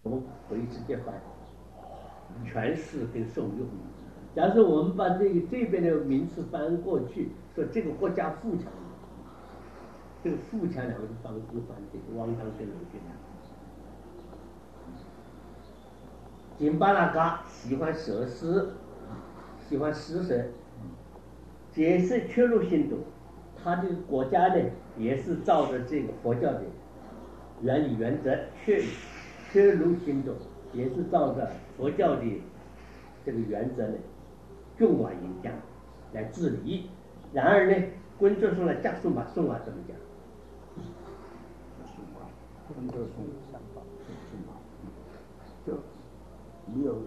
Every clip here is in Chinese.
我们回直接翻诠释跟受用。假设我们把这边的名词翻过去，说这个国家富强，这个富强两个字翻这个汪当跟龙俊良。金巴拉嘎喜欢设施，喜欢施舍，解释切入信徒，他这个国家呢也是照着这个佛教的原理原则切入信徒，也是照着佛教的这个原则呢，众往影响来治理。然而呢，工作上的加送法怎么讲？ 工作送法就没有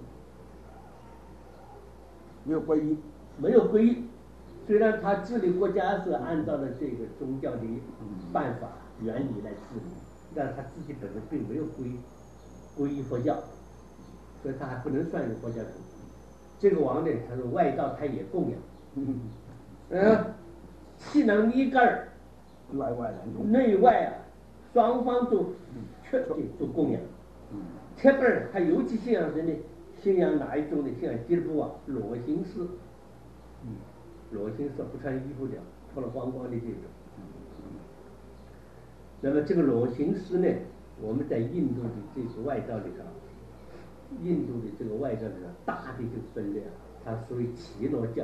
皈依， 没有皈依。虽然他治理国家是按照了这个宗教的办法原理来治理，但他自己本身并没有皈依佛教，所以他还不能算是佛教徒。这个王呢，他说外道他也供养，气囊一杆儿，内外啊，双方都确定都供养。特别他尤其信仰谁呢？信仰哪一种呢？信仰基督啊，裸行师。裸行师不穿衣服的，脱了光光的这种。那么这个裸行师呢，我们在印度的这个外道里头，印度的这个外道里头大的就分裂，它属于耆罗教。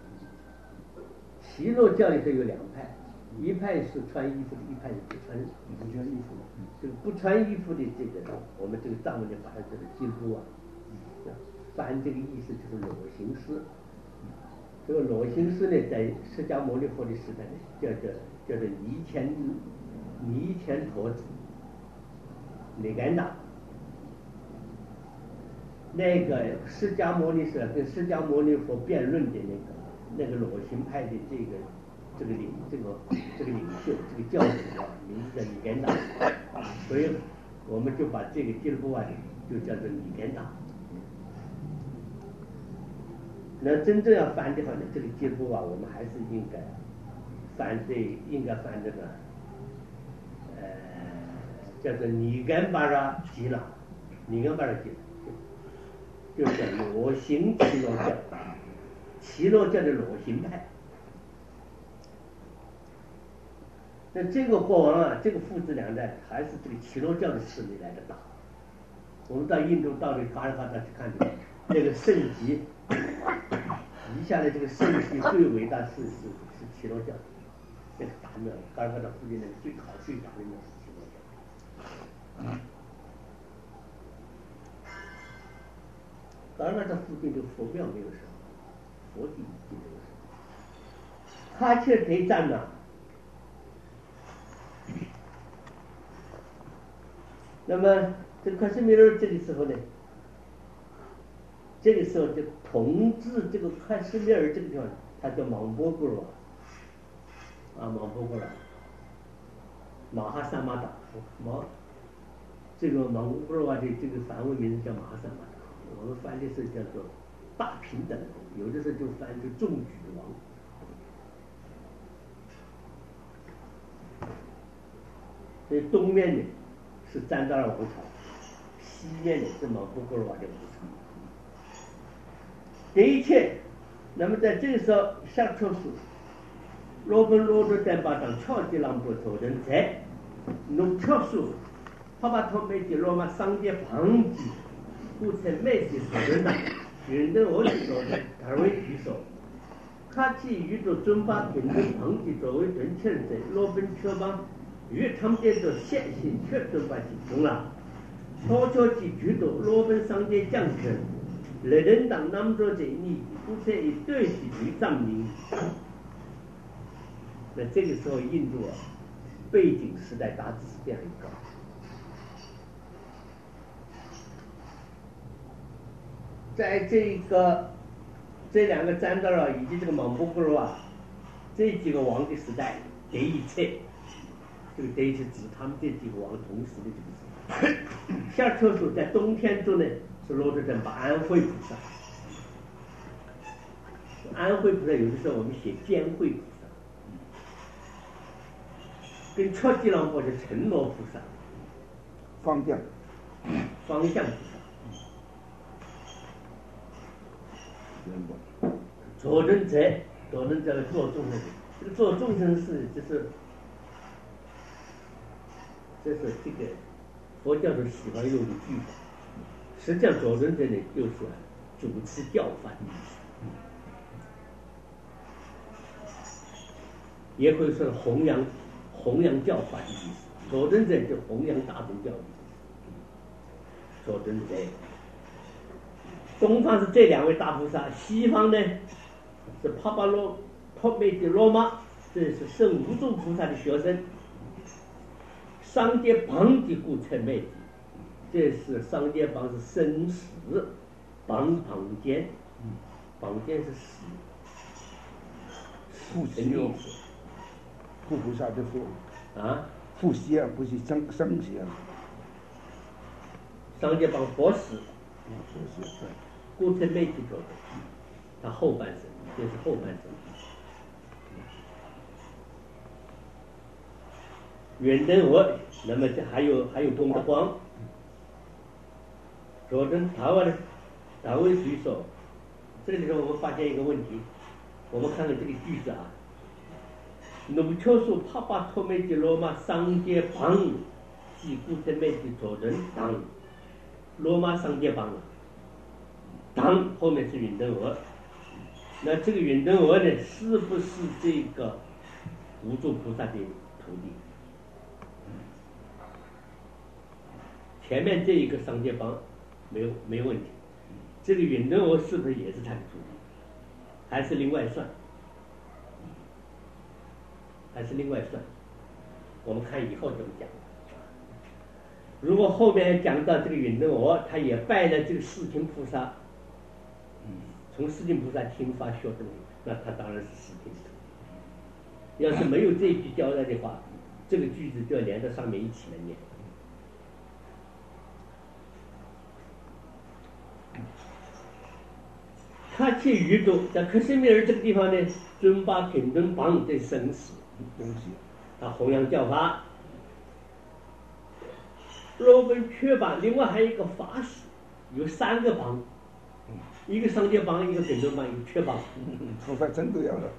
耆罗教里头有两派，一派是穿衣服的，一派是不穿衣服的。这个不穿衣服的这个，我们这个藏文的把它叫做基督啊，翻这个意思就是裸行师。这个裸行师呢，在释迦牟尼佛的时代呢，叫做尼乾陀子，尼干达。那个释迦牟尼是跟释迦牟尼佛辩论的那个裸行派的这个领袖，这个教主啊，名字叫尼干达，所以我们就把这个基督啊就叫做尼干达。那真正要翻的话呢，这个基督啊，我们还是应该翻这个叫做尼干巴拉吉拉，尼干巴拉吉拉，就是裸行耆罗教，耆罗教的裸行派。那这个国王啊，这个父子两代还是这个耆罗教的势力来的大。我们到印度到这嘎尔嘎达去看的，这个圣级。余下的这个圣迹最伟大是耆罗教，那个大庙，嘎尔嘎达附近那个最大的庙是耆罗教。嘎尔嘎达附近这个佛庙没有什么，佛地已经没有什么。喀切特站呢，那么这个喀什米尔这个时候呢？这个时候就统治这个喀什米尔这个地方，他叫莽波古罗莽波古罗，马哈萨马达，这个莽波古罗的这个梵文名字叫马哈萨马达，我们翻的是叫做大平等，有的时候就翻成众举王。所以东面呢是赞达尔王朝，西面呢是莽波古罗的王朝。这一切，那么在这个时候，夏出世，罗本罗着丹巴当超级朗布头人才，农超数，他把他们的罗马商界旁击，故才美些头人呐，人的我去说的，他为举手，卡起宇宙中巴平等旁击作为准确的，罗本确帮与他们这种线性确实关系中了，多交几举多罗本商界降权。来人党那么多的你不是一对是一藏民，那这个时候印度啊，背景时代大致是这样一个。在这两个占道啊，以及这个莽波古罗啊，这几个王的时代，这一切，这个指他们这几个王同时的这个时代。夏特数在冬天中呢。是罗着正把安慧菩萨，安慧菩萨有的时候我们写监慧菩萨，跟卓吉郎或者陈罗菩萨放掉， 方向菩萨。左轮者的做众生，这个做众生是这是这个佛教徒喜欢用的句法。实际上左轮者呢，就是主持教法的意思，也可以说弘扬教法的意思。左轮者就弘扬大乘教的意思。左轮者，东方是这两位大菩萨，西方呢是帕巴罗托梅的罗马，这是圣无住菩萨的学生。商界旁的故称妹子，这是商界旁是生死，旁间，旁间是死， 复习哦，护菩萨的护啊， 复习啊，不是生习啊。 商界旁佛死， 佛死对。 故称妹子做的，他后半生，这是后半生。远灯鹅，那么这还有功德光。左登台湾的大卫举手，这个地方我们发现一个问题，我们看看这个句子啊，农丘树帕巴托梅吉罗马商界帮，即故称妹子左登当，罗马商界帮了，当后面是远灯鹅，那这个远灯鹅呢，是不是这个无住菩萨的徒弟？前面这一个商界帮没有问题，这个远灯鹅是不是也是他的徒弟？还是另外算？我们看以后怎么讲。如果后面讲到这个远灯鹅，他也拜了这个世亲菩萨，从世亲菩萨听法学东西，那他当然是世亲徒弟。要是没有这一句交代的话，这个句子就要连到上面一起来念。他去宇宙，在克什米尔这个地方呢，尊巴肯顿邦的生死，他弘扬教法。罗本确邦，另外还有一个法师，有3个邦，一个商界邦，一个肯顿邦，一个确邦。 菩萨真都要了。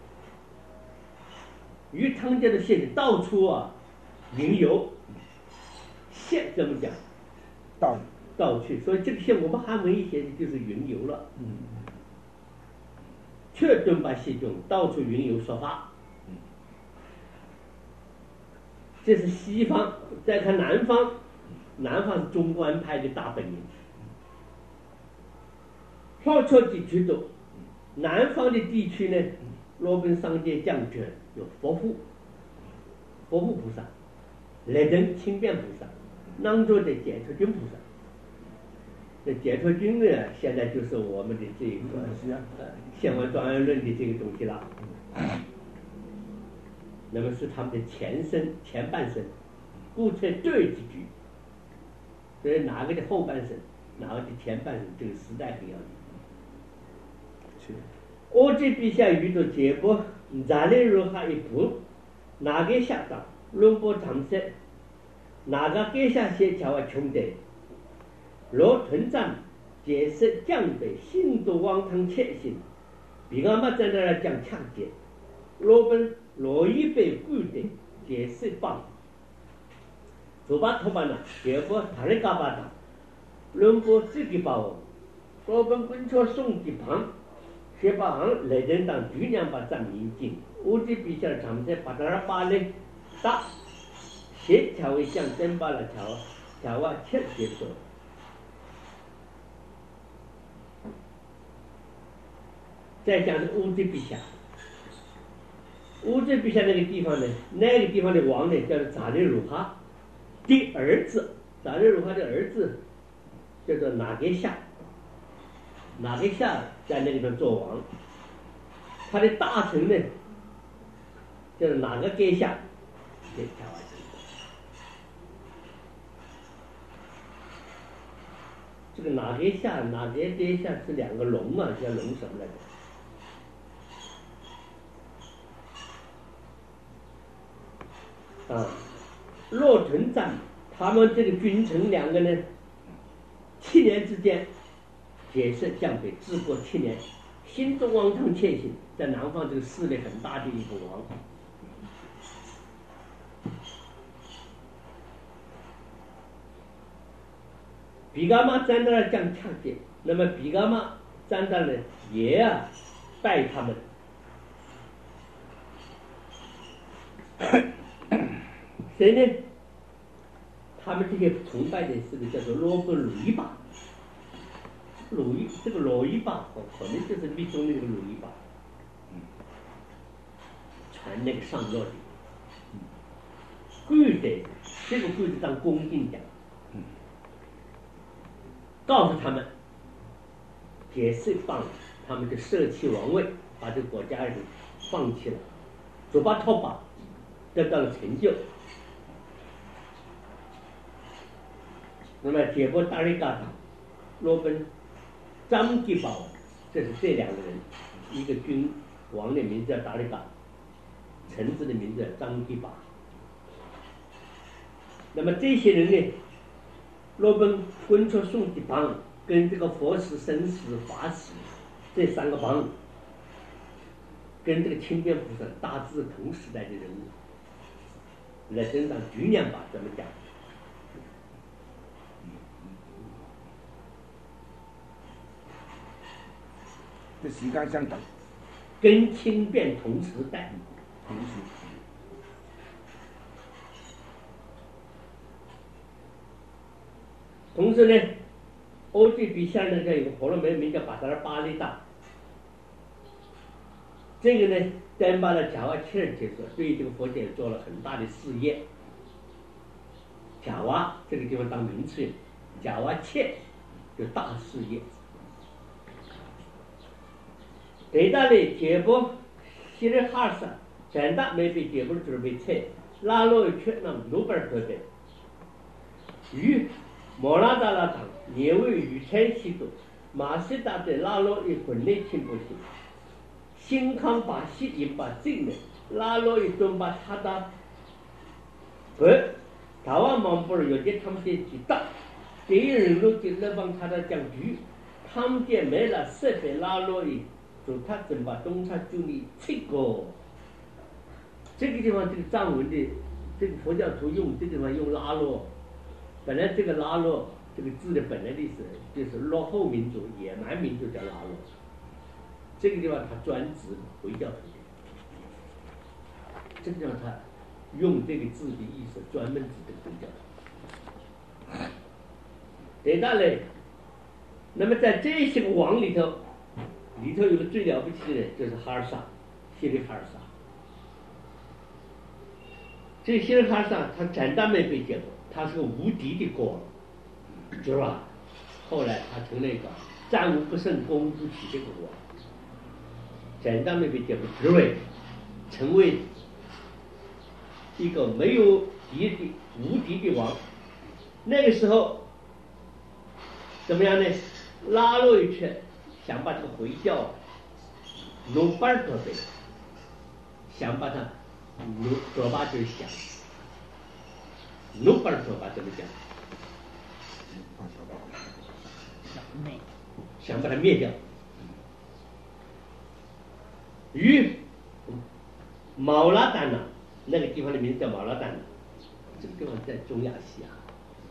于汤家的县里到处啊，云游，县怎么讲？到去，所以这个县我们汉文一写的就是云游了。却顿巴西中到处云游说法，这是西方。再看南方，南方是中观派的大本营。少丘地区中，南方的地区呢，罗本商界将军有佛护菩萨，来人轻便菩萨，囊卓的解脱君菩萨。这解脱君呢，现在就是我们的这个宪王庄严论的这个东西了。那么是他们的前半生，故称对之句。所以哪个的后半生，哪个的前半生，这个时代很要紧。我这笔下宇宙结果，咱来如何一步，哪个下当，论波长色，哪个给下些叫我穷的。罗屯长解释降北新都王堂切心，比俺们在那儿讲抢劫，罗一被贵的解释帮，左把头把呢，结果他人干巴的，论波自己把我，罗本滚车送的旁，学把行来人当居娘把占民警，我这笔下长在把那把嘞打，协调为向真把了调啊切结说。再讲这个乌兹比夏，乌兹比夏那个地方呢，那个地方的王呢叫做扎列鲁哈的儿子，扎列鲁哈的儿子叫做拿格夏，拿格夏在那个地方做王，他的大臣呢叫做哪个格夏，这个哪格夏是2个龙嘛，叫龙什么来着？骆屯战，他们这个君臣2个呢， 7年之间，铁色降北，治国7年，心中汪洋谦行，在南方这个势力很大的一个王。比噶玛站在那儿讲抢劫，那么比噶玛站在那也拜他们。谁呢？他们这些崇拜的是个叫做罗本鲁伊巴，这个鲁伊巴可能就是密宗的那个鲁伊巴，传那个上落的，贵的这个贵的当恭敬讲，告诉他们，铁释放了，他们就舍弃王位，把这个国家人放弃了，左巴托巴得到了成就。那么解波达里嘎达、罗本、张吉宝，这是这2个人，一个君王的名字叫达里嘎，臣子的名字叫张吉宝。那么这些人呢，罗本滚出宋吉邦，跟这个佛师、僧师、法师这3个邦，跟这个清边菩萨大致同时代的人物，来登上举两把，怎么讲？ 这时间相等， 跟清变同时代，同时呢，欧地比下那个有个婆罗门名叫巴达拉巴利达，这个呢，登巴了贾瓦切尔结束，对这个佛教做了很大的事业。贾瓦这个地方当名词用，贾瓦切就大事业。对大的结果，希尔哈萨全大没被结果准备菜，拉罗一圈那努本河北，与摩拉达拉党也为雨天西多，马西达的拉罗一混内清不行，新康巴西引把进来，拉罗一顿把他的，台湾蒙古人有些他们的几大，第一人路就那帮他的讲局，他们的没了设备拉罗一。他怎把东沙就你这个地方，这个藏文的这个佛教徒用这个地方用拉罗，本来这个拉罗这个字的本来的意思就是落后民族、野蛮民族叫拉罗，这个地方他专指回教徒，这个地方他用这个字的意思专门指这个回教徒。对大嘞，那么在这些个王里头有个最了不起的人，就是哈尔萨，希里哈尔萨。这个希里哈尔萨他暂时没被解剖，他是个无敌的国，知道吧？后来他成了一个战无不胜、攻不起这个国，暂时没被解剖，职位成为一个没有敌的无敌的王。那个时候怎么样呢？拉罗一圈。想把这个回教努巴尔多贝，想把它多巴就是想努巴尔多巴怎么讲？想把它灭掉。与毛拉丹呢，那个地方的名字叫毛拉丹，这个地方在中亚西亚，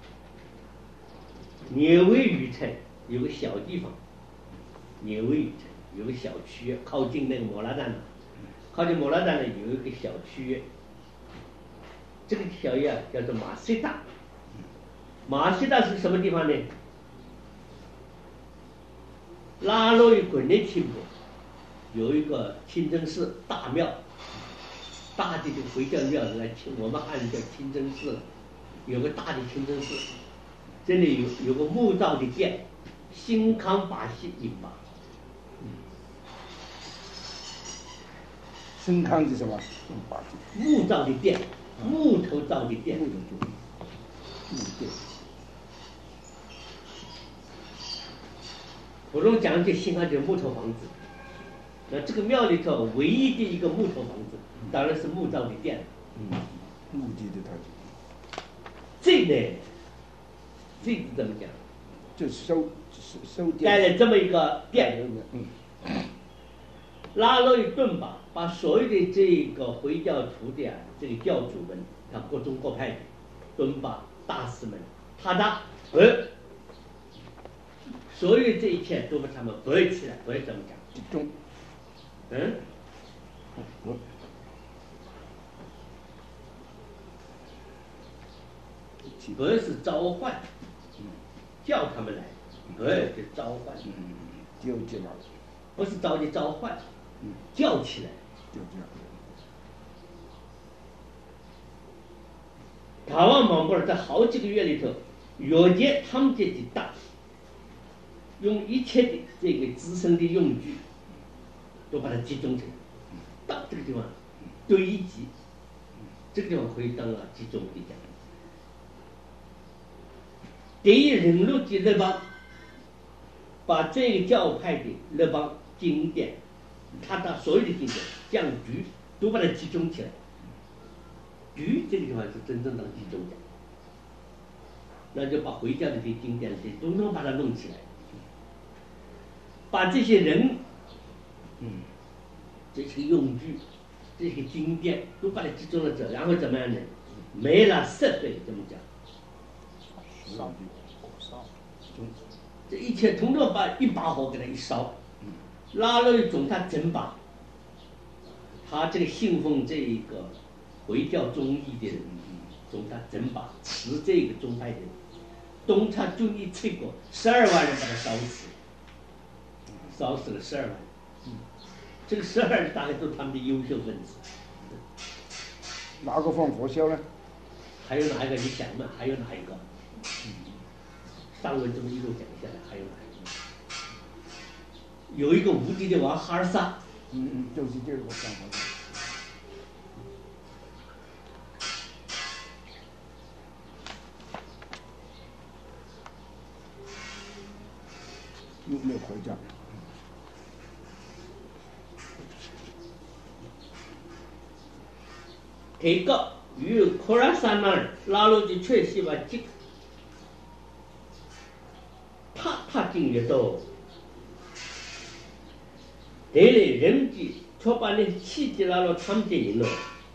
聂卫渔城有个小地方。聂卫城有个小区，靠近那个摩拉丹，靠近摩拉丹呢有一个小区，这个小区叫做马西达。马西达是什么地方呢？拉罗伊滚内清部有一个清真寺大庙，大的这个回教庙来清，我们汉人叫清真寺，有个大的清真寺，这里有个木造的殿，新康巴西引吧。 新康是什么？ 木造的殿，木头造的殿。 木殿。 普通讲就新康就是木头房子。那这个庙里头唯一的一个木头房子，当然是木造的殿。 木地的它。 这呢，这怎么讲？ 就收盖了这么一个殿。拉了一顿吧，把所有的这个回教徒的这个教主们，他各宗各派的敦巴大师们，所有这一切都把他们围起来，围怎么讲？ 集中。 不是召唤，叫他们来，不是召唤， 就这样， 不是召集召唤，叫起来， 就这样。 塔旺蒙古人在好几个月里头，约见他们这的大，用一切的这个自身的用具，都把它集中起来，到这个地方堆积，这个地方可以当集中的讲。第一人路的那帮，把这个教派的那帮经典，他的所有的经典讲局都把它集中起来。局这个地方是真正的集中讲，那就把回教的这些经典都能把它弄起来，把这些人，这些用具，这些经典都把它集中了这，然后怎么样呢？没了设备，怎么讲？这一切统统把一把火给它一烧，拉了一种他真把，他这个信奉这一个回教宗义的人，从他真把持这个宗派的人，东他就一吹过12万人把他烧死，烧死了12万。这个12万人大概都是他们的优秀分子。 哪个放火烧呢？ 还有哪一个？你想嘛？还有哪一个？上文这么一路讲下来，还有哪一个？有一个无敌的王哈尔萨。 就是这个放火烧。有没有回家？ 这个与科拉山那儿拉路的确实吧，他经历到，这类人的却把那气质拉了他们这人了，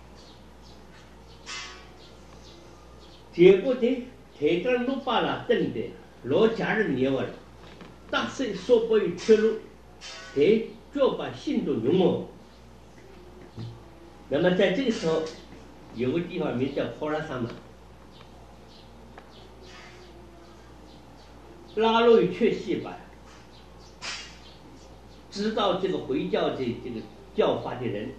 结果的这个路把了等的罗家人捏完了，大声说不与铁路，就把信众用了。那么在这个时候，有个地方名叫科拉山嘛，拉路与确实吧，知道这个回教的这个教法的人，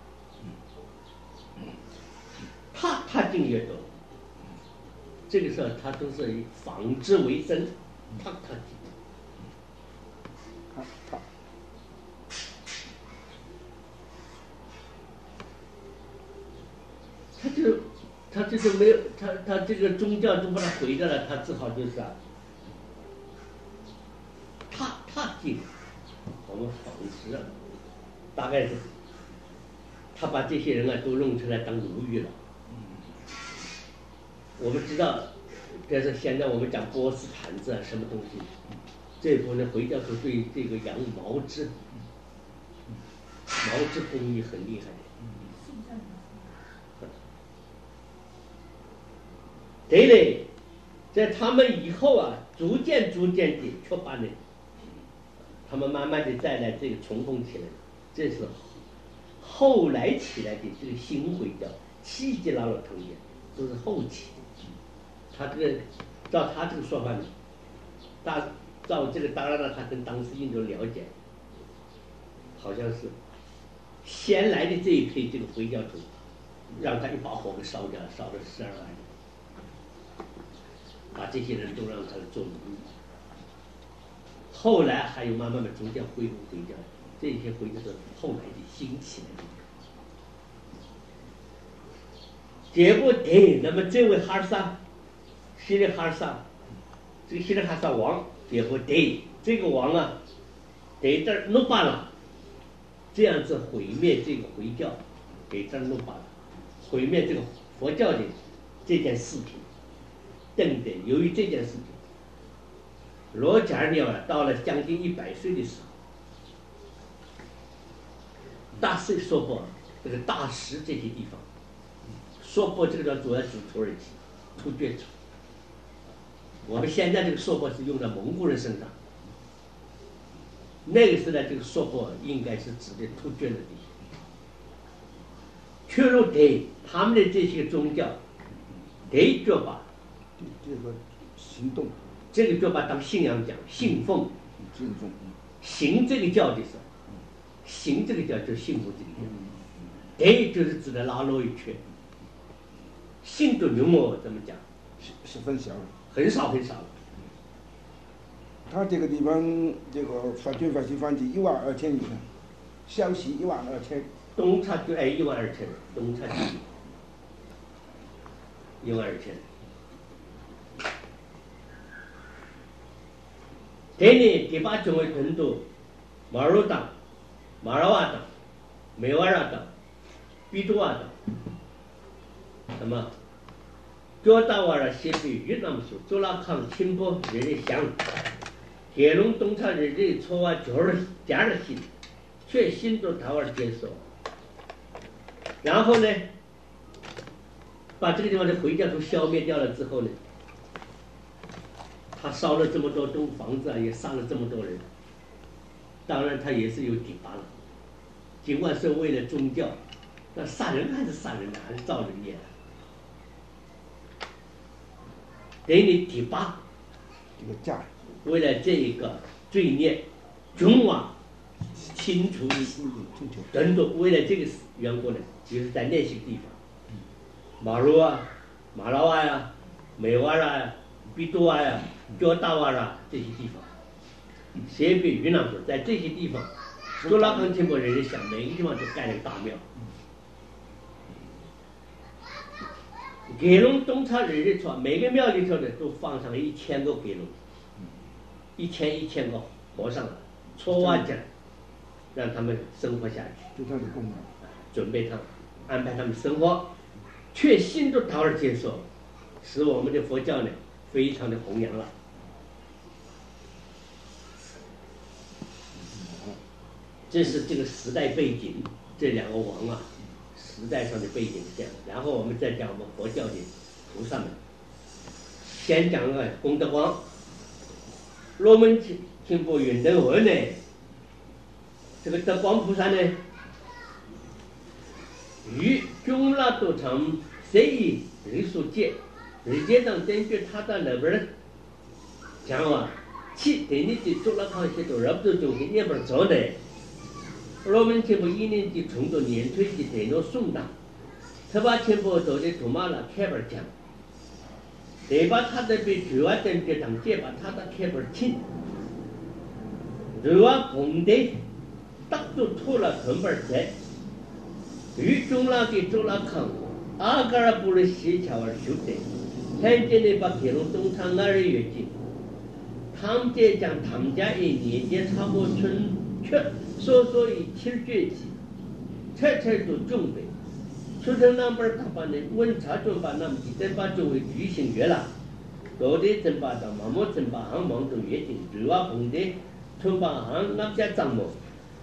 他经越多，这个时候他都是以纺织为生，他他这就没有他这个宗教都把他毁掉了，他只好就是他进我们纺织啊，大概是他把这些人都弄出来当奴役了。我们知道，但是现在我们讲波斯毯子什么东西，这部分回教徒对这个羊毛织工艺很厉害的。这类在他们以后逐渐的却把呢，他们慢慢的再来这个重逢起来，这是后来起来的这个新回教，西吉拉罗成员都是后期的。他这个照他这个说法呢，照这个当然了，他跟当时印度了解，好像是先来的这一批这个回教徒，让他一把火给烧掉了，烧了12万人。把这些人都让他做奴役，后来还有慢慢的逐渐恢复回教，这些回教是后来的兴起来的。结果那么这位哈尔萨，西里哈尔萨，这个西里哈尔萨王，结果这个王这这弄罢了，这样子毁灭这个回教，给这弄罢了，毁灭这个佛教的这件事情。由于这件事情， 罗加尔鸟到了将近100岁的时候，大石硕博这个大石这些地方，硕博这个主要指土耳其突厥族。我们现在这个硕博是用在蒙古人身上，那个时代这个硕博应该是指的突厥的地方。确入对他们的这些宗教，对就把这个行动， 这个就把当信仰讲，信奉， 敬重， 行这个教的时候，行这个教就是信奉这个教，对就是指的拉拢一圈，信主牛魔怎么讲？ 十分小。 很少很少。 他这个地方这个发军阀西方的12000以上，消息12000。 东差就12000，东差12000。这里第8中卫程度，马鲁党、马拉瓦党、梅瓦拉党、比杜瓦党，那么脚打瓦拉西北越南属佐拉康清波日日乡，铁龙东差日日错瓦加尔西，却新都塔瓦接受。然后呢，把这个地方的回教徒消灭掉了之后呢，他烧了这么多栋房子啊，也杀了这么多人，当然他也是有抵拔了。尽管是为了宗教，那杀人还是杀人的，还是造人业的。给你抵拔， 这个价， 为了这一个罪孽，中瓦清除等等，为了这个缘故呢，就是在那些地方，马路啊、马拉瓦呀、美瓦呀、比多瓦呀、脚大瓦呀这些地方，西北云南省在这些地方，佐拉康清波人人想每个地方都盖了大庙。给龙东差人日出，每个庙里头呢都放上1000个给龙，1000个和尚了，搓瓦讲，让他们生活下去， 就这样的供养， 准备他们，安排他们生活，却信都讨而接受，使我们的佛教呢非常的弘扬了。这是这个时代背景，这2个王啊。时代上的背景是这样，然后我们再讲我们佛教的菩萨们。先讲个功德光，罗门清波云德文呢，这个德光菩萨呢，与中拉都城谁以日数界，日界上根据他的那边讲啊，去对你的中拉康些都人不中心那边做的。罗门清波1年级重读年推的电脑送达，特把清波做的图马拉开本讲，得把他的被主要等的当街把他的开本清，主要红的，大都脱了根本在，与中拉给中拉康，阿嘎拉布的西桥而修的，现在呢把铁龙东昌2月进，他们这讲他们家1年级差不多春却。所以7绝技，才都准备。出生那边他把那温差准把那么几等把作为举行月了，到底真把到毛毛真把行忙中月经，主要碰的春把行那家张么？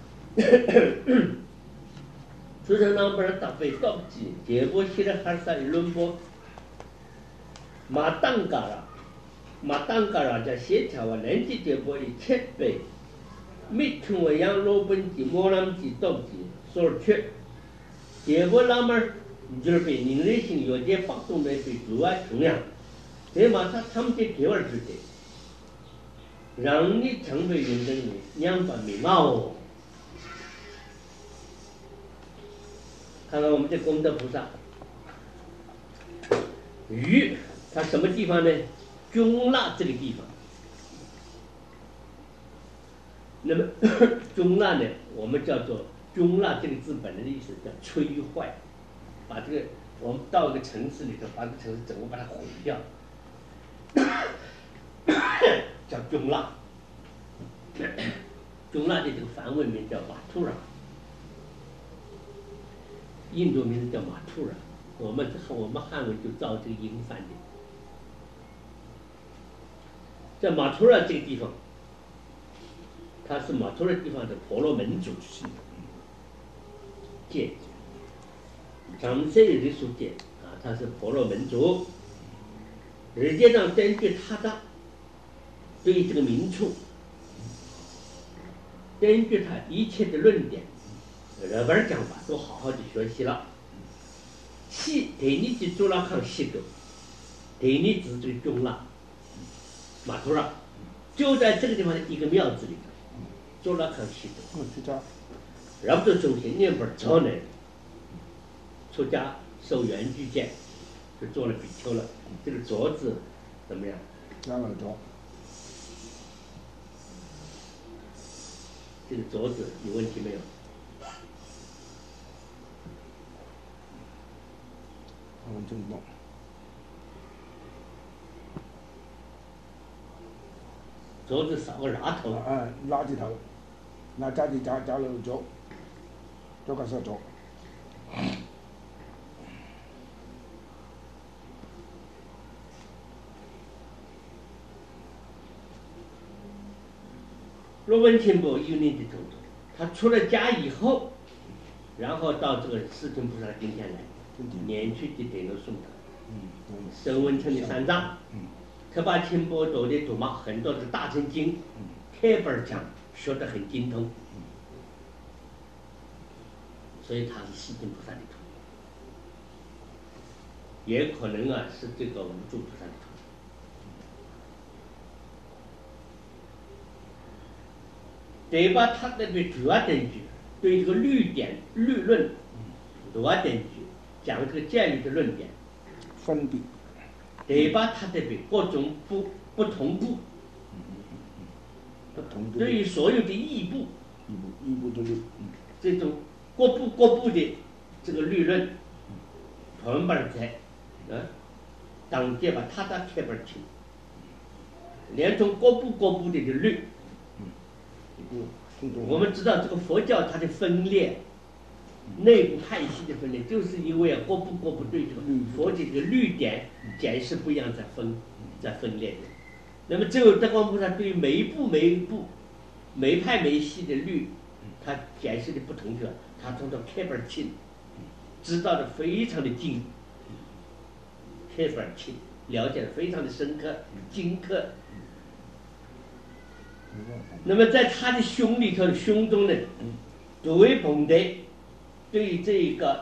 出生那边大被高级，结果起来还是一轮播。马当嘎啦在协调啊，人家结果7倍。没听我养老本级、莫南级、道级，所缺。结果那么就是被人类性有点发动的被主要重量，这嘛他们这给我指的，让你成为运动员2把眉毛。看看我们这功德菩萨，鱼，它什么地方呢？中腊这个地方。那么中腊呢，我们叫做中腊这个字本来的意思叫摧坏，把这个我们到一个城市里头，把这个城市整个把它毁掉，叫中腊。中腊的这个梵文名叫马图拉，印度名字叫马图拉，我们汉文就照这个音翻的。 在马图尔这个地方，他是马图尔地方的婆罗门族界，长生有的书界啊，他是婆罗门族。实际上，根据他的对这个民族，根据他一切的论点，日本讲法都好好的学习了。第二次做了康西个，第二次最重了，马图尔就在这个地方的一个庙子里头做了康西个。然后就中心念本朝呢，出家受圆具戒，就做了比丘了。这个镯子怎么样？ 两个镯。 这个镯子有问题没有？ 我真懂。 镯子少个拉头。 拉字头，那加住加落咗，咗個手镯。 罗文清波有你的程度，他出了家以后，然后到这个世尊菩萨今天来，念去的点了送他，声闻称的三藏，可把清波多的读嘛，很多的大乘经，开本讲学得很精通，所以他是世尊菩萨的徒，也可能啊是这个无著菩萨的徒。对吧？他那个主要根据对这个律典、律论主要根据讲这个戒律的论点， 分别。 对吧？他这边各种不同步，对于所有的异步， 异步的律， 这种各部的这个律论，全本在，当街把他的开本清，连从各部的这个律。我们知道这个佛教它的分裂，内部派系的分裂，就是因为各部对这个佛的这个律典解释不一样，在分裂的。那么只有德光菩萨对每一部每派每系的律，他解释的不同的，他从这开本清，知道的非常的精，开本清，了解的非常的深刻精刻。那么在他的胸里头，胸中呢，作为本的对这个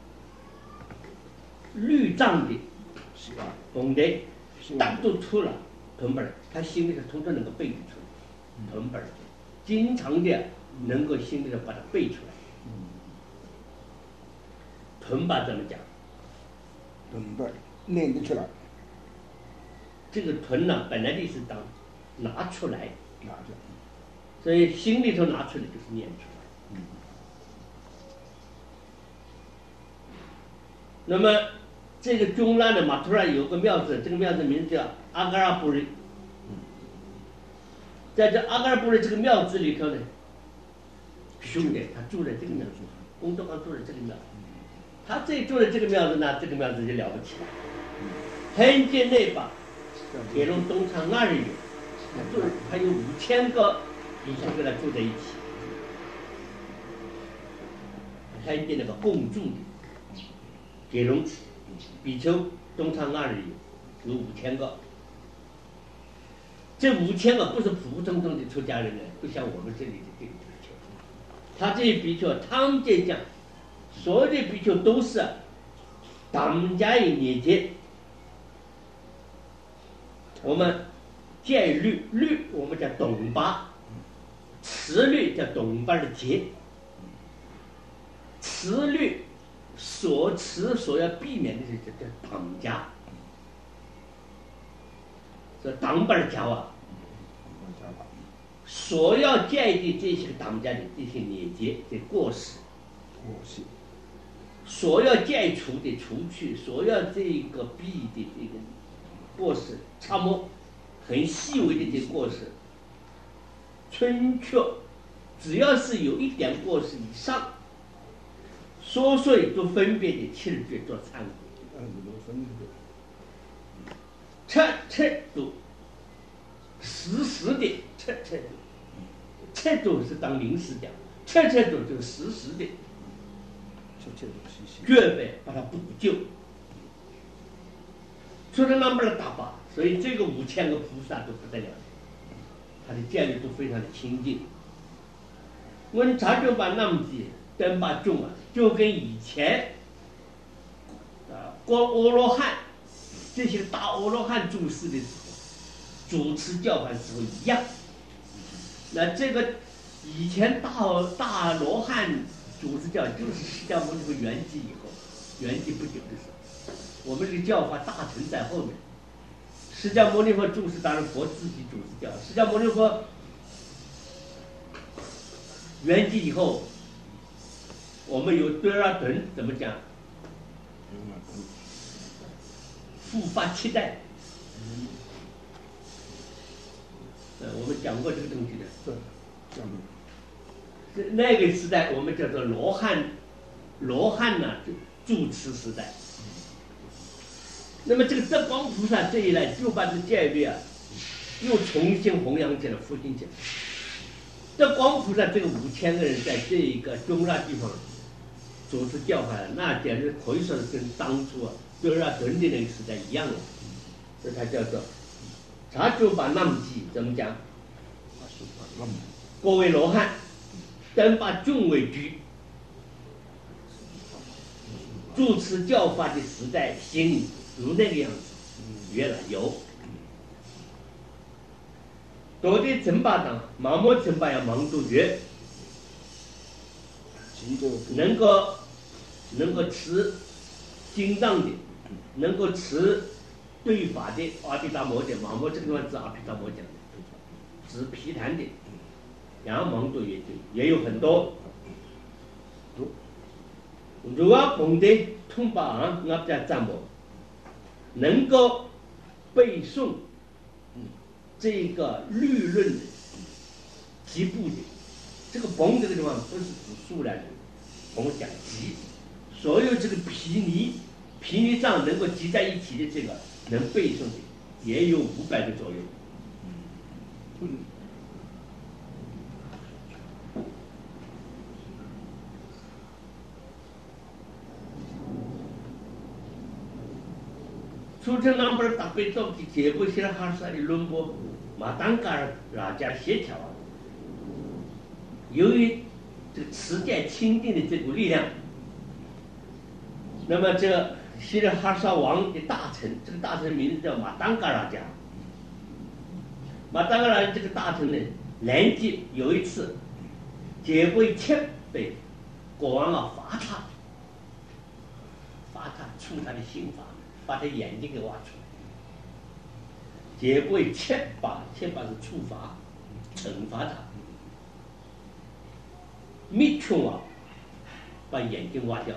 律藏的本的大都出了屯本，他心里头通常能够背得出来，屯本经常的能够心里头把它背出来。屯把怎么讲？ 屯本念得出来。 这个屯呢，本来的意思当拿出来。所以心里头拿出来就是念出来。那么这个中拉的马图尔有个庙子，这个庙子名字叫阿嘎拉布瑞。在这阿嘎拉布瑞这个庙子里头呢，兄弟他住在这个庙子，公德刚住在这个庙子。他这住在这个庙子呢，这个庙子就了不起了。很简单吧，给龙东昌20有。还有5000个比丘跟他住在一起，看见那个共住的给龙比丘东昌20有5000个，这5000个不是普普通通的出家人呢，不像我们这里的这个比丘，他这些比丘他们就讲，所有的比丘都是当家的年节，我们。戒律我们叫懂巴，持律叫懂巴的戒，持律所要避免的是叫党家，这党巴的家啊，所要戒的这些党家的这些年节的过失，所要戒除的除去，所要这个避的这个过失，差不多。很细微的这些过失，春缺，只要是有一点过失以上，所以都分别的弃绝做忏悔。彻都实时的彻度是当临时讲，彻度就是实时的，绝对把它补救。出了那么的大把，所以这个5000个菩萨都不得了，他的戒律都非常的清净。我们查就把那么的登巴众啊，就跟以前光阿罗汉这些大阿罗汉住世的时候，主持教法时候一样。那这个以前大罗汉主持教，就是释迦牟尼佛圆寂以后，圆寂不久的时候，我们这个教法大成在后面。释迦牟尼佛住世，当然佛自己主持教。释迦牟尼佛圆寂以后，我们有德拉顿怎么讲？复发期待。我们讲过这个东西的。 对，讲过。 是那个时代，我们叫做罗汉呢，住持时代。那么这个德光菩萨这一来，就把这戒律啊，又重新弘扬起来、复兴起来。德光菩萨这个5000个人在这一个中拉地方主持教法，那简直可以说是跟当初德拉顿的那个时代一样了。这才叫做查主巴那么记怎么讲？各位罗汉，等把众为居，主持教法的时代心如那个样子，越来有。多的正巴当，盲目正巴要盲度越，能够持经藏的，能够持对法的阿毗达摩的，盲目这个地方指阿毗达摩讲的，指毗昙的，然后盲度越对，也有很多。如果懂得通巴昂阿毗赞摩，能够背诵这个律论的集部的，这个崩这个地方不是指数量的，我们讲集，所有这个毗尼藏能够集在一起的这个能背诵的，也有500个左右。出成那么大悲咒的结果，现在还是的论波马当嘎拉家协调啊。由于这个持戒清净的这股力量，那么这希拉哈萨王的大臣，这个大臣名字叫马当嘎拉家。马当嘎拉这个大臣呢，连续有一次，结果切被国王罚他触他的刑罚。把他眼睛给挖出来，结果切把是处罚，惩罚他。密穷把眼睛挖掉。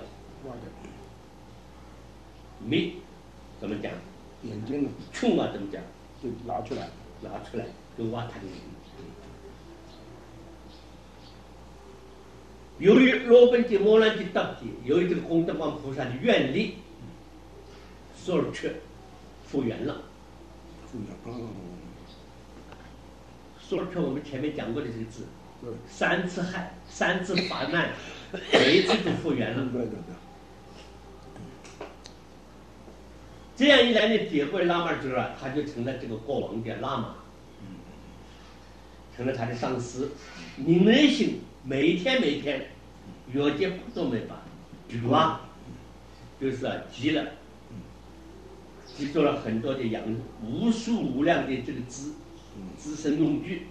密怎么讲？ 眼睛穷怎么讲？ 就拿出来， 就挖他的眼睛。由于罗本吉摩兰吉达吉，由于这个功德光菩萨的愿力。索尔却复原了。索尔却我们前面讲过的这个字，3次害，3次发难，每一次都复原了。 对。 这样一来呢，结果拉玛之后，他就成了这个国王的拉玛，成了他的上司。名人性每天，月节都没把，就是急了。记住了很多的无数无量的这个资身用具。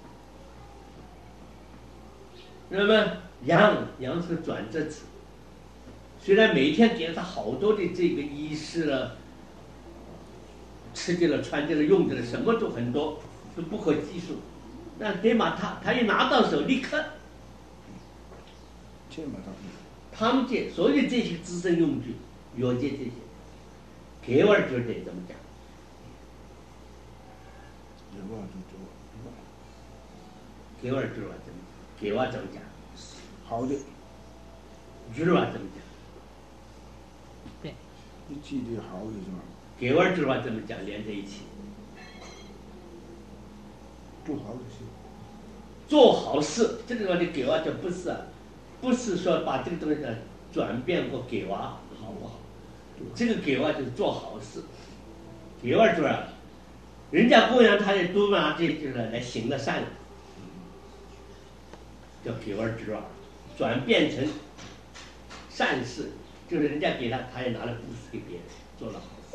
那么羊是个转折词，虽然每天给了他好多的这个衣饰了，吃的了、穿的了、用的了，什么都很多，都不可计数。但得嘛他一拿到手，立刻，他们这所有这些资身用具，药界这些。给我就得怎么讲？给我就怎么讲？ 好的。 就怎么讲？ 对。 你记得好的是吧？ 给我怎么讲？连在一起。 做好事， 做好事，这个的给娃就不是说把这个东西转变过给娃，好不好？这个给娃就是做好事，给娃主要，人家供养他的都拿这就是来行了善，叫给娃之啊，转变成善事，就是人家给他，他也拿来布施给别人，做了好事。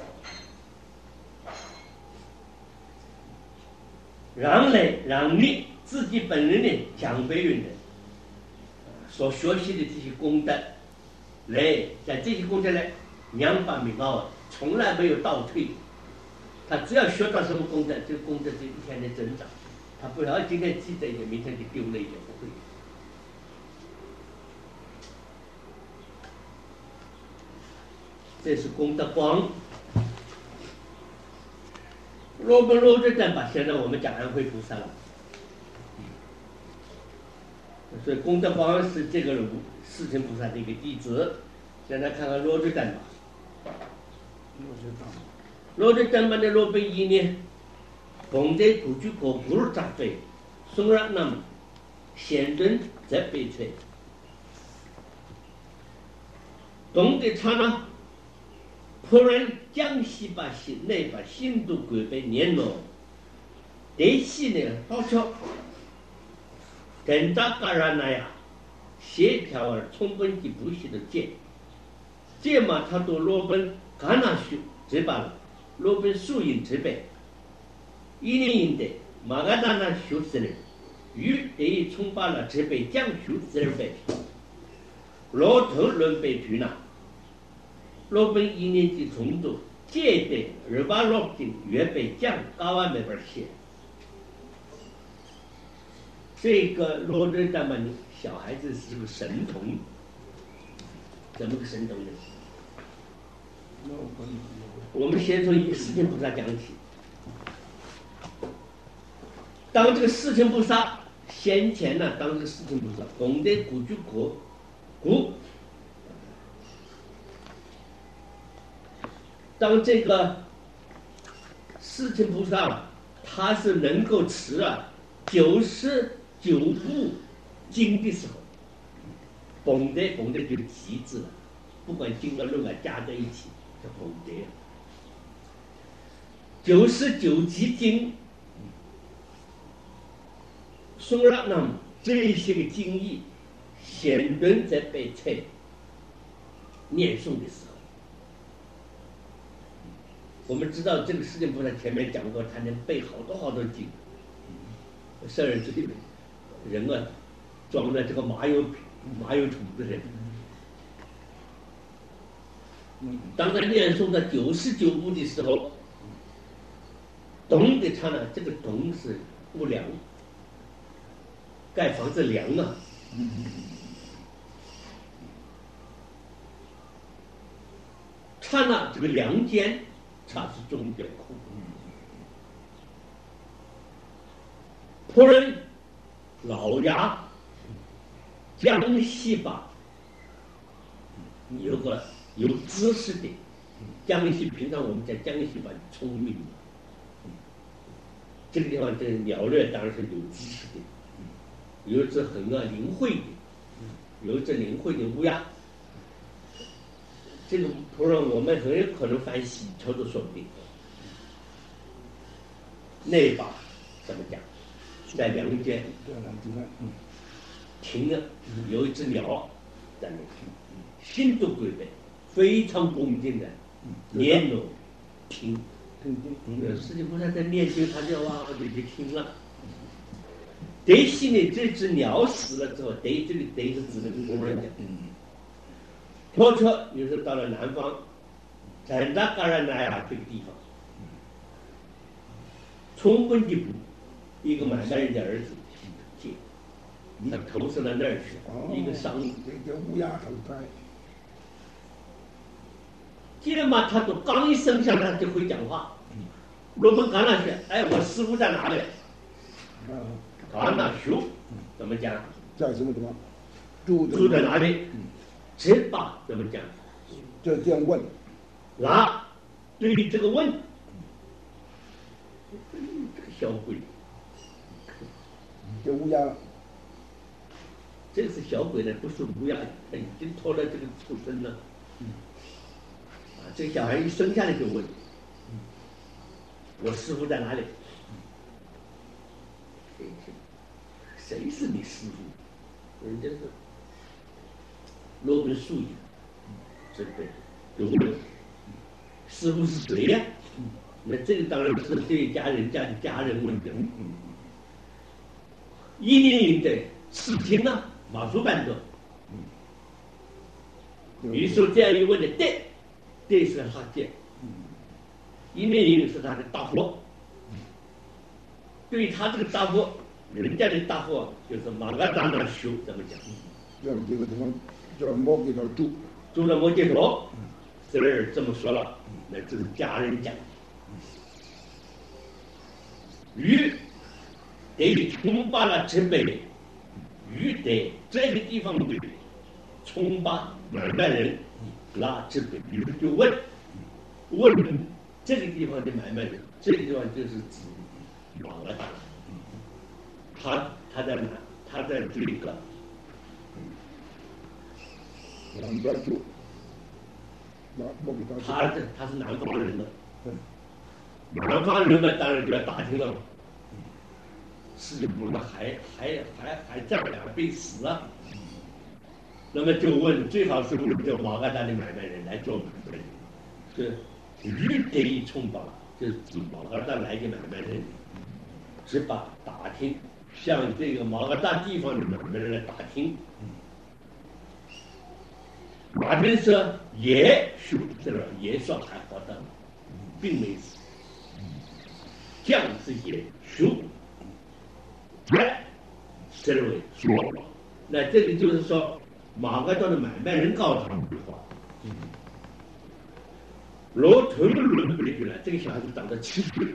让你自己本人呢讲别人的所学习的这些功德，来在这些功德呢两把米高，从来没有倒退。他只要学到什么功德，这个功德就一天的增长。他不要今天记得一点，明天就丢了一点，不会。这是功德光。罗不罗这阵吧，现在我们讲安徽菩萨了，所以功德光是这个世亲菩萨的一个弟子。现在看看罗这阵吧，罗这阵吧的罗本一呢，pomde kuju ko guru tape sungra nam显真则悲催，懂得他呢，仆人江西把心内把心都归被念了，得西呢好巧，跟大个人那样协调而充分的不息的这嘛他都罗本干那修这把了，罗本树荫这边。一年的马嘎达那修死人，与得冲把了这被将修死人被，老头轮被拘拿，老本一年级重读，借的286斤月被将高万没法写。这个罗人他们小孩子是个神童，怎么个神童呢？我们先从一个世亲菩萨讲起。当这个世亲菩萨先前呢，当这个世亲菩萨功德古居古，当这个世亲菩萨他是能够持99部经的时候，功德就是极致了，不管经和论加在一起叫功德。99集经。送让那么这些个经义显论在被册念诵的时候，我们知道这个世亲菩萨前面讲过，他能背好多经。圣人这里人啊，装在这个麻油桶子里。当他念诵到99部的时候，懂得他呢，这个懂是不良。盖房子梁啊，刹那这个梁间，它是中间空。仆人老牙江西吧，有知识的江西，平常我们在江西吧聪明嘛，这个地方这鸟类当然是有知识的。有一只很灵慧的，有一只灵慧的乌鸦。这个仆人我们很有可能翻喜头都说不定。那把怎么讲？在梁间，停了，有一只鸟在那听，心都归背，非常恭敬的念了听。世亲菩萨在念经，他就哇就去听了。得西呢，这只鸟死了之后，得这里得是指的仆人讲。拖车有时候到了南方，在那嘎然那呀这个地方，充分的一个买卖人家儿子借，他投射到那儿去，一个商人， 这个乌鸦投胎。 既然嘛，他都刚一生下来就会讲话。我们刚那些，哎，我师傅在哪里？刚那修怎么讲？ 在什么地方？ 住在哪里？这把怎么讲？ 这样问。 那对于这个问，这个小鬼， 就乌鸦了。 这是小鬼呢，不是乌鸦，他已经脱了这个畜生了。这小孩一生下来就问：“我师傅在哪里？”谁是你师傅？人家是落根树影，这个就问师傅是谁呀？那这个当然是对家人家的家人问的。100的事情呢，马术班的。于是这样一问的，对是他见，100是他的大佛。对于他这个大佛，人家的大佛就是马嘎达那修，怎么讲？ 这个地方叫摩羯陀住， 住了摩羯陀，这人这么说了，那这是家人讲。鱼得冲拔了这辈，鱼得这个地方的冲拔买卖人拉这辈，鱼就问这个地方的买卖人，这个地方就是指马嘎达。他在哪？他在这个南边住， 他是南方人的，南方人呢当然就要打听了，师傅呢还在不了，被死了，那么就问最好是问这马嘎达的买卖人来做买卖，这鱼得一冲吧，就是指马嘎达来的买卖人，只把打听。向这个马嘎达地方的买卖人来打听，马真说也是这个也算还好的，并没死。将是也输，这位说，那这个就是说马嘎达的买卖人告诉他们的话。罗屯轮回去了，这个小孩子长到7岁。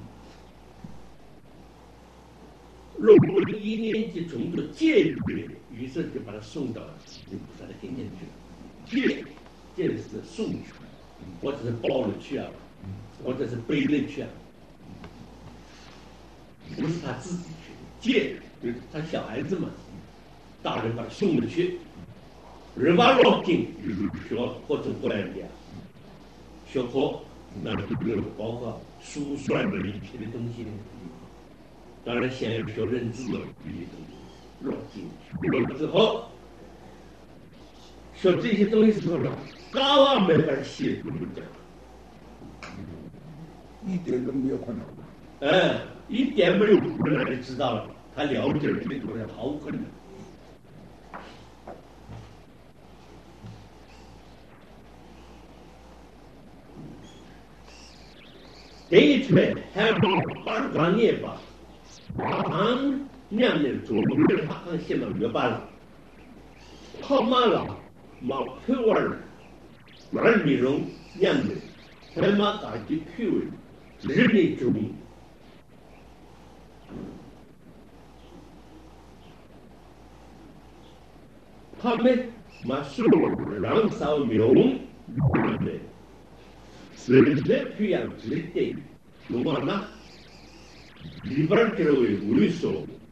落入1年级中的戒律，于是就把他送到菩萨的庭前去了。戒是送去，或者是抱了去啊，或者是背了去啊，不是他自己去。戒就是他小孩子嘛，大人把他送了去。人把老经学或者过来的学科，那就包括书算的一切的东西。当然，先要学认字的这些东西，逻辑，学了之后，学这些东西之后，嘎哇没法写出来， 一点都没有困难。 一点没有困难就知道了，他了解了这个东西毫无困难。这一圈还要把专业吧。娘的做的他写了约巴了，跑马了，马配玩儿，玩内容娘的，还马打击配位，日内中，他们马说让少用，对，随着培养子弟，用完了。里边这位律师，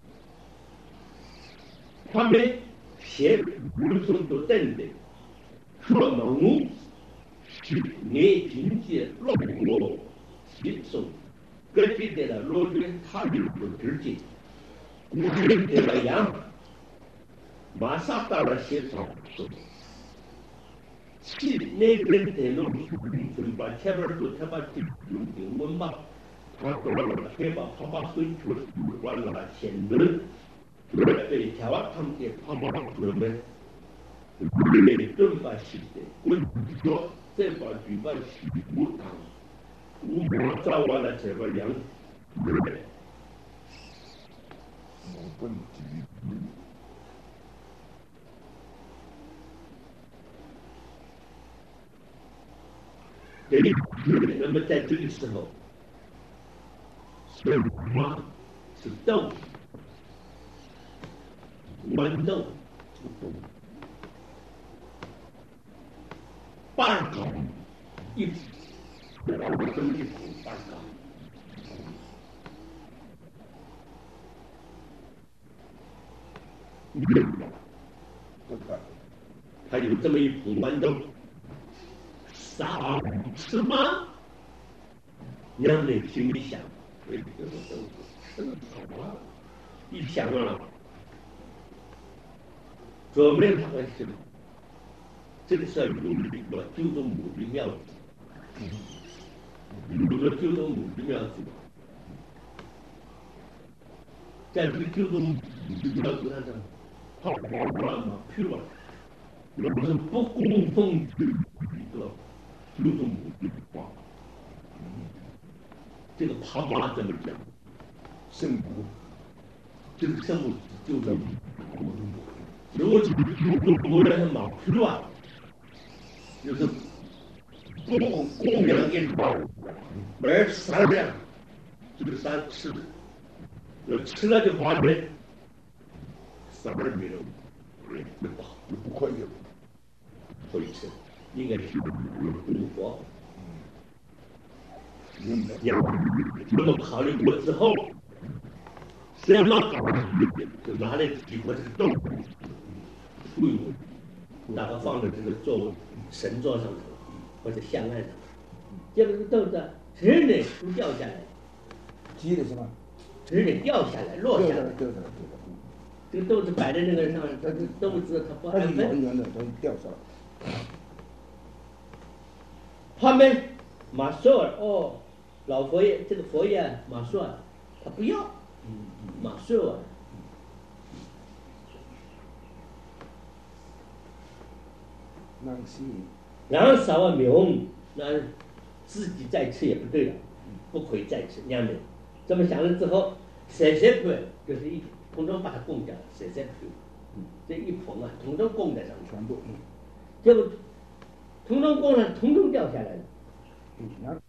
他们写律师都等的，说农务是年经济落国接受，根据的了落的他们不直接，我们这个样，马上到了现场，去那边的路，就把前面路他把这用英文嘛。他说了，先把他把水出完了，先轮，对，台湾他们的他把准备，准备起的，我说这把举办起不当，我早完了这个样， 问题。 那么在这个时候。是花，是豆，豌豆，半高一，我这么一口半高， 他有这么一捧豌豆，傻吃吗？娘们心里想，这个豆子吃了好啊！一想啊，准备他们是这个事儿有一个九种母的苗子，有了九种母的苗子，在这个九种母的苗子上，好玩嘛，去了，有人不供奉一个九种母的话，这个爬马怎么讲？圣母，这个圣母就是如果我让他马去了。就是供养给买3两，这个3吃，吃了就花钱，3万没了，不可以，可以吃，应该是不活。那么考虑过之后，这样就拿来举过这个豆，把它放在这个座神座上头或者香案上，结果这个豆子直的都掉下来， 急的是吧？ 直的掉下来，落下来。 对的。 这个豆子摆在那个上，它豆子它不安分。 它是圆的，它掉下来。 他们马索尔老佛爷这个佛爷马索尔他不要，马索尔。然后撒完名，那自己再吃也不对了，不可以再吃。娘们这么想了之后，谁就是统统把它供掉了，谁这一捧啊，统统供在上面， 全部， 结果统统供上，统统掉下来了。 那